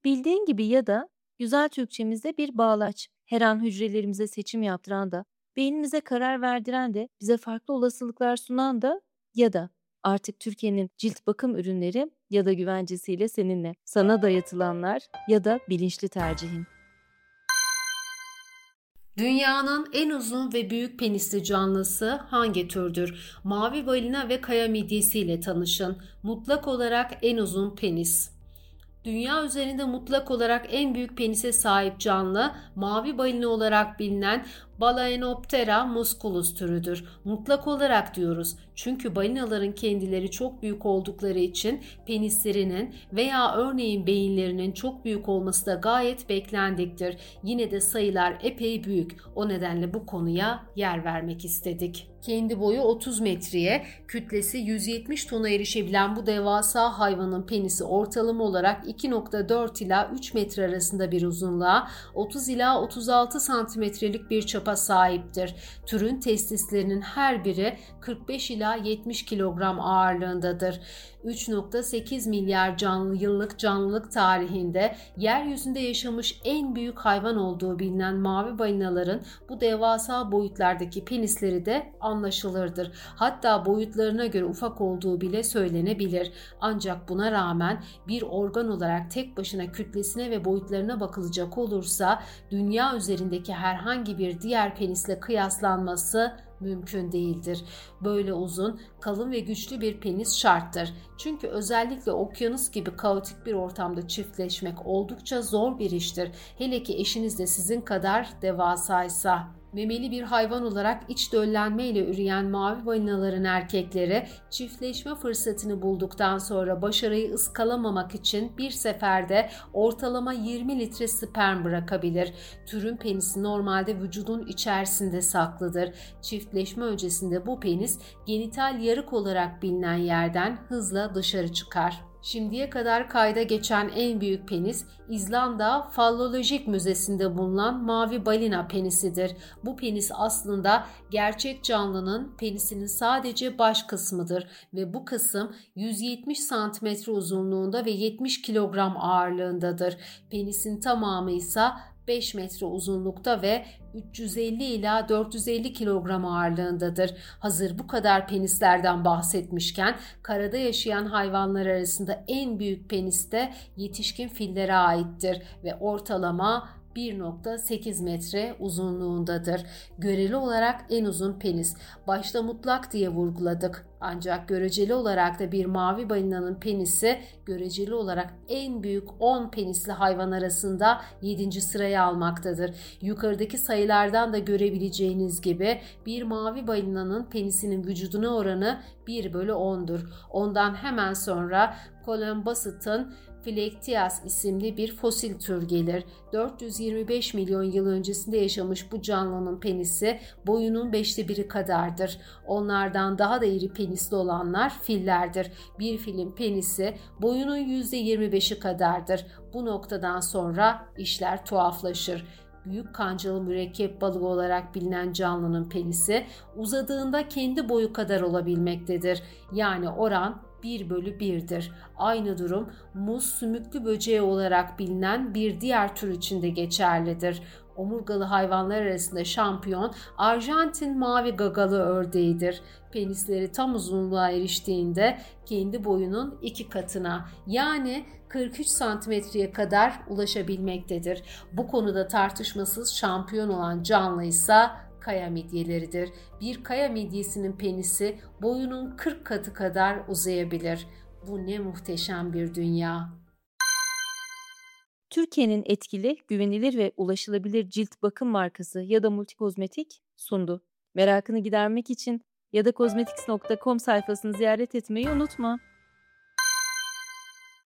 Bildiğin gibi ya da güzel Türkçemizde bir bağlaç. Her an hücrelerimize seçim yaptıran da, beynimize karar verdiren de, bize farklı olasılıklar sunan da ya da artık Türkiye'nin cilt bakım ürünleri ya da güvencesiyle seninle. Sana dayatılanlar ya da bilinçli tercihin. Dünyanın en uzun ve büyük penisli canlısı hangi türdür? Mavi balina ve kaya midyesiyle tanışın. Mutlak olarak en uzun penis. Dünya üzerinde mutlak olarak en büyük penise sahip canlı, mavi balina olarak bilinen Balaenoptera musculus türüdür. Mutlak olarak diyoruz çünkü balinaların kendileri çok büyük oldukları için penislerinin veya örneğin beyinlerinin çok büyük olması da gayet beklendiktir. Yine de sayılar epey büyük. O nedenle bu konuya yer vermek istedik. Kendi boyu 30 metreye, kütlesi 170 tona erişebilen bu devasa hayvanın penisi ortalama olarak 2,4 ila 3 metre arasında bir uzunluğa, 30 ila 36 santimetrelik bir çapa sahiptir. Türün testislerinin her biri 45 ila 70 kilogram ağırlığındadır. 3,8 milyar yıllık canlılık tarihinde yeryüzünde yaşamış en büyük hayvan olduğu bilinen mavi balinaların bu devasa boyutlardaki penisleri de anlaşılırdır. Hatta boyutlarına göre ufak olduğu bile söylenebilir. Ancak buna rağmen bir organ olarak tek başına kütlesine ve boyutlarına bakılacak olursa dünya üzerindeki herhangi bir diğer penisle kıyaslanması mümkün değildir. Böyle uzun, kalın ve güçlü bir penis şarttır. Çünkü özellikle okyanus gibi kaotik bir ortamda çiftleşmek oldukça zor bir iştir. Hele ki eşiniz de sizin kadar devasaysa. Memeli bir hayvan olarak iç döllenme ile üreyen mavi balinaların erkekleri çiftleşme fırsatını bulduktan sonra başarıyı ıskalamamak için bir seferde ortalama 20 litre sperm bırakabilir. Türün penisi normalde vücudun içerisinde saklıdır. Çiftleşme öncesinde bu penis genital yarık olarak bilinen yerden hızla dışarı çıkar. Şimdiye kadar kayda geçen en büyük penis İzlanda Fallolojik Müzesi'nde bulunan mavi balina penisidir. Bu penis aslında gerçek canlının penisinin sadece baş kısmıdır ve bu kısım 170 santimetre uzunluğunda ve 70 kilogram ağırlığındadır. Penisin tamamı ise 5 metre uzunlukta ve 350 ila 450 kilogram ağırlığındadır. Hazır bu kadar penislerden bahsetmişken karada yaşayan hayvanlar arasında en büyük penis de yetişkin fillere aittir ve ortalama 1,8 metre uzunluğundadır. Göreli olarak en uzun penis. Başta mutlak diye vurguladık. Ancak göreceli olarak da bir mavi balinanın penisi göreceli olarak en büyük 10 penisli hayvan arasında 7. sırayı almaktadır. Yukarıdaki sayılardan da görebileceğiniz gibi bir mavi balinanın penisinin vücuduna oranı 1/10'dur. Ondan hemen sonra Columbous'un Phylacteas isimli bir fosil tür gelir. 425 milyon yıl öncesinde yaşamış bu canlının penisi boyunun 1/5 kadardır. Onlardan daha da iri penisli olanlar fillerdir. Bir filin penisi boyunun %25'i kadardır. Bu noktadan sonra işler tuhaflaşır. Büyük kancalı mürekkep balığı olarak bilinen canlının penisi uzadığında kendi boyu kadar olabilmektedir. Yani oran 1/1'dir. Aynı durum muz sümüklü böceği olarak bilinen bir diğer tür için de geçerlidir. Omurgalı hayvanlar arasında şampiyon Arjantin mavi gagalı ördeğidir. Penisleri tam uzunluğa eriştiğinde kendi boyunun 2 katına yani 43 santimetreye kadar ulaşabilmektedir. Bu konuda tartışmasız şampiyon olan canlı ise kaya midyeleridir. Bir kaya midyesinin penisi boyunun 40 katı kadar uzayabilir. Bu ne muhteşem bir dünya. Türkiye'nin etkili, güvenilir ve ulaşılabilir cilt bakım markası ya da Multikozmetik sundu. Merakını gidermek için ya da kozmetics.com sayfasını ziyaret etmeyi unutma.